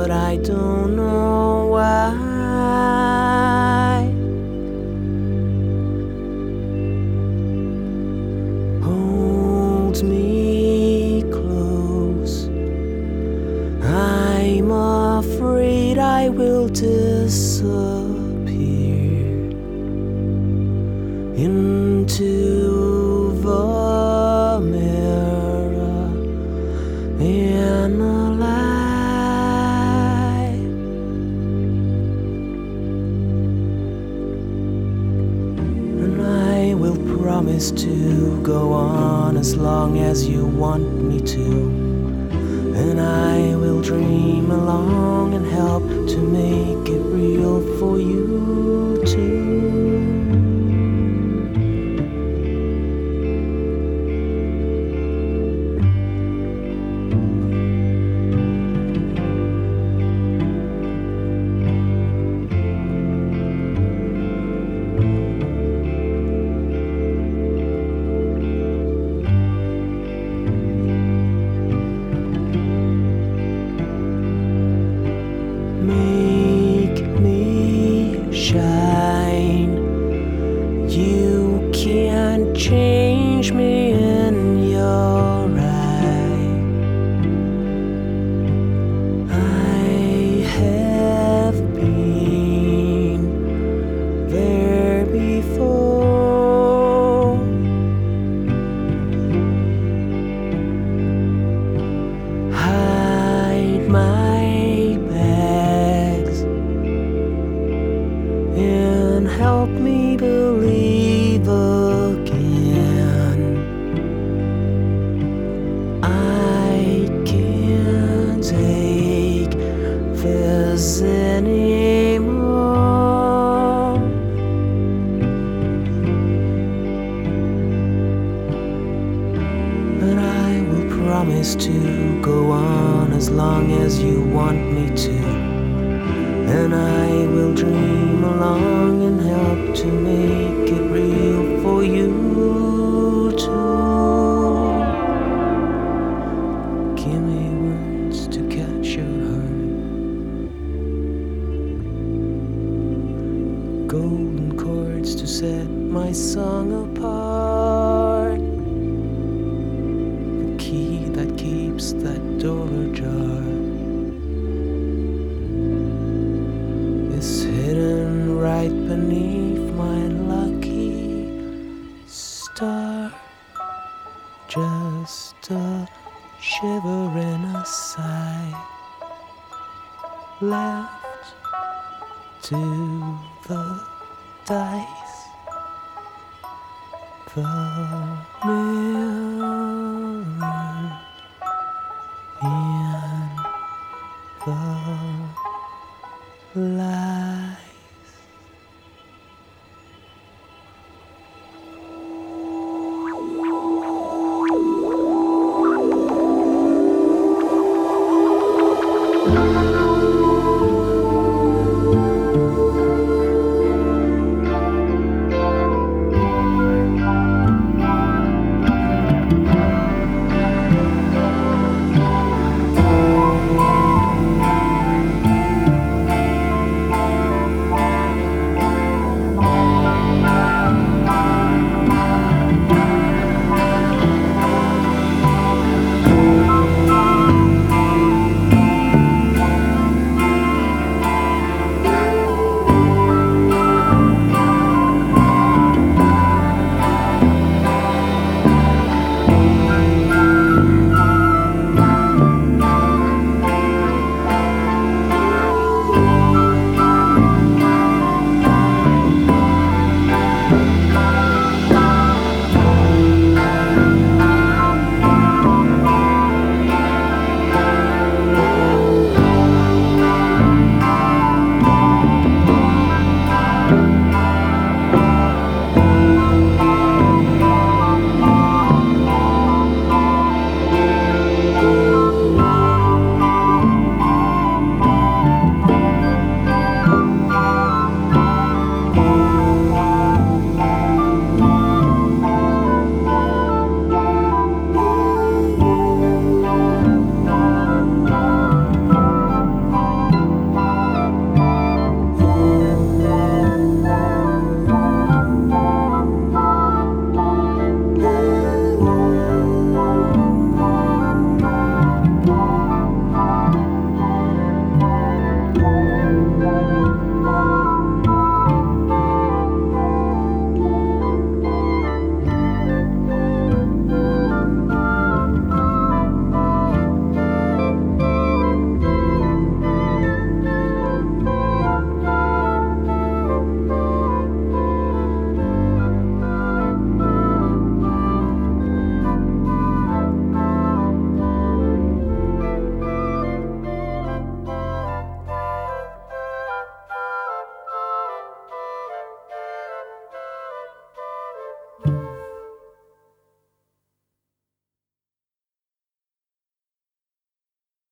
but I don't know why. Hold me close, I'm afraid I will disappear into the mirror in the light. And I will promise to go on as long as you want me to. And I will dream along and help to make it real for you too. Make me shine. You can't change me in your eye. I have been there before. Hide my and help me believe again. I can't take this anymore. But I will promise to go on as long as you want me to. And I will dream along and help to make it real for you too. Give me words to catch your heart, golden chords to set my song apart, the key that keeps that door ajar is hidden right beneath my lucky star. Just a shiver in a sigh left to the dice. The mirror in the lies.